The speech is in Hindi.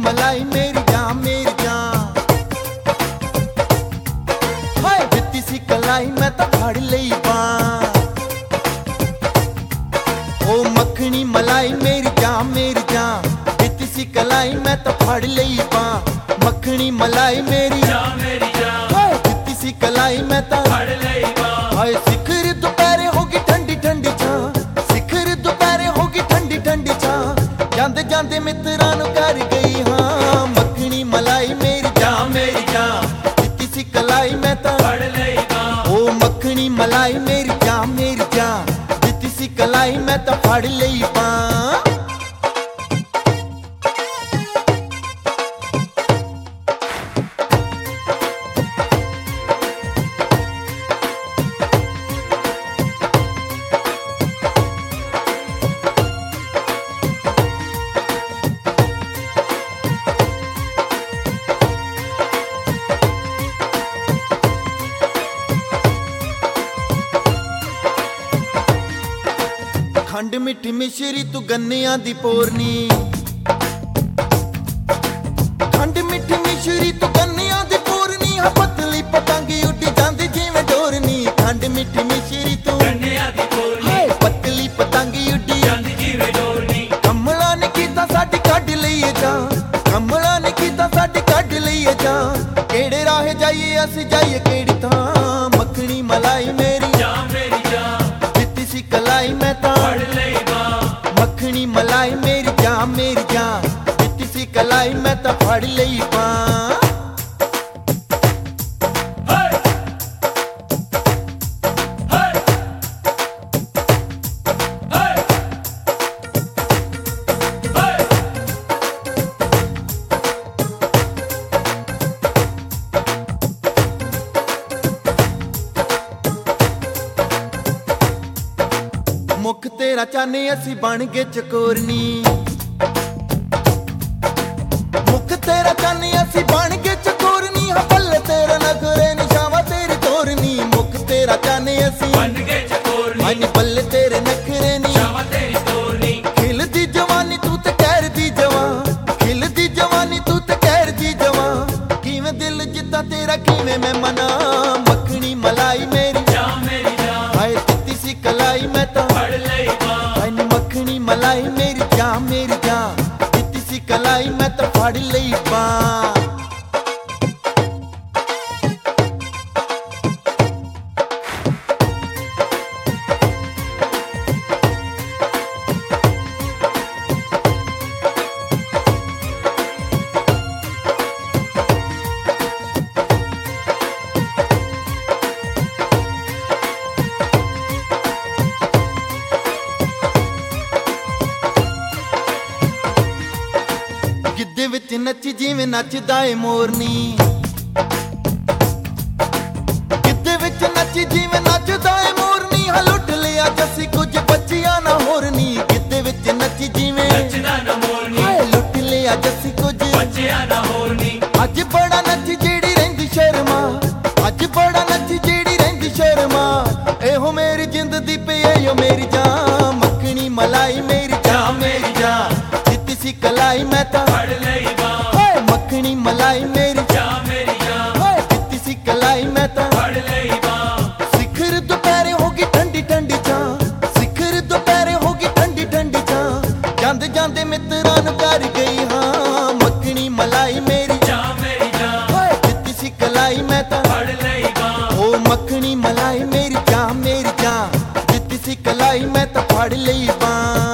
मलाई मेरी जान मेरी जान। हाय दित्ती सी कलाई मैं तो फड़ लई बां। ओ मखनी मलाई मेरी जान मेरी जान। दित्ती सी कलाई मैं तो फड़ लई बां। मखनी मलाई मेरी जान मेरी जान। हाय दित्ती सी कलाई मैं तो फड़ लई बां। हाय सिखर दोपहरे होगी ठंडी ठंडी छां। सिखर दोपहरे होगी ठंडी ठंडी छां। जांदे जांदे मित्रां नूं कर गई हां। मखनी मलाई मेरी जान मेरी जान। दित्ती सी कलाई मैं तो फड़ लई बां। ओ मखनी मलाई मेरी जान मेरी जान। दित्ती सी कलाई मैं तो फड़ लई बां। खंड मिठी मिश्री तू गन्नियां दी पोरनी। खंड मिठी मिश्री तू गन्नियां दी पोरनी। हाँ पतली पतंगी उड्डी जांदी जिवें डोरनी। खंड मिठी मिश्री तू गन्नियां दी पोरनी। हाय पतली पतंगी उड्डी जांदी जिवें डोरनी। कमला ने कीता साडी कढ लईए जान। कमला ने कीता साडी कढ लईए जान। केड़े राह जाइए अस जाइए केड़ी थां। मखनी मलाई मेरी जान मेरी जान। दित्ती सी कलाई मैं तां फड़ लई बां। मखनी मलाई मेरी जान मेरी जान। दित्ती सी कलाई मैं तो फड़ लई बां। हाय हाय हाय हाय। मुख तेरा चाने असी बन गए चकोरनी। मुख तेरा चाने असी बन गए चकोरनी। हाँ पल्ले तेरा नखरे निशावा तेरी तोरनी। मुख तेरा चाने असी बन गए चकोरनी। हाय पल्ले तेरे नखरे नी। शावा तेरी तोरनी। खिलदी जवानी तू ते कहर दी जवान। खिलदी जवानी तू ते कहर दी जवान। किवें दिल जिद्दा तेरा किवें मैं मना। मखनी मलाई मेरी जान मेरी जान। हाय दित्ती सी कलाई मैं तो फड़ लई बां। हाय मखनी मलाई मेरी जान मेरी जान। दित्ती सी कलाई मैं तो फड़ लई बां। गिद्दे विच नच्ची जिवें नचदा ए मोरनी। गिद्दे विच नच्ची जिवें नचदा ए मोरनी। हाँ लुट लिया जसी कुछ बचिया ना होरनी। गिद्दे विच नच्ची जिवें नचदा न मोरनी। हाय लुट लिया जसी कुछ बचिया ना होरनी। अज बड़ा नच जेड़ी रहिंदी शर्मा। अज बड़ा नच जेड़ी रहिंदी शर्मा। एहो मेरी जिंद दी पे एयो मेरी जान। मखनी मलाई मेरी जान मेरी जान। दित्ती सी कलाई मैं तो फड़ लई बां। हाय मखनी मलाई मेरी जान मेरी जान। हाय दित्ती सी कलाई मैं तो फड़ लई बां। सिखर दोपहरे होगी ठंडी ठंडी छां। सिखर दोपहरे होगी ठंडी ठंडी छां। जांदे जांदे मित्रां नूं कर गई हां। मखनी मलाई मेरी जान मेरी जान। हाय दित्ती सी कलाई मैं तो फड़ लई बां। ओ मखनी मलाई मेरी जान मेरी जान। दित्ती सी कलाई मैं तो फड़ लई बां।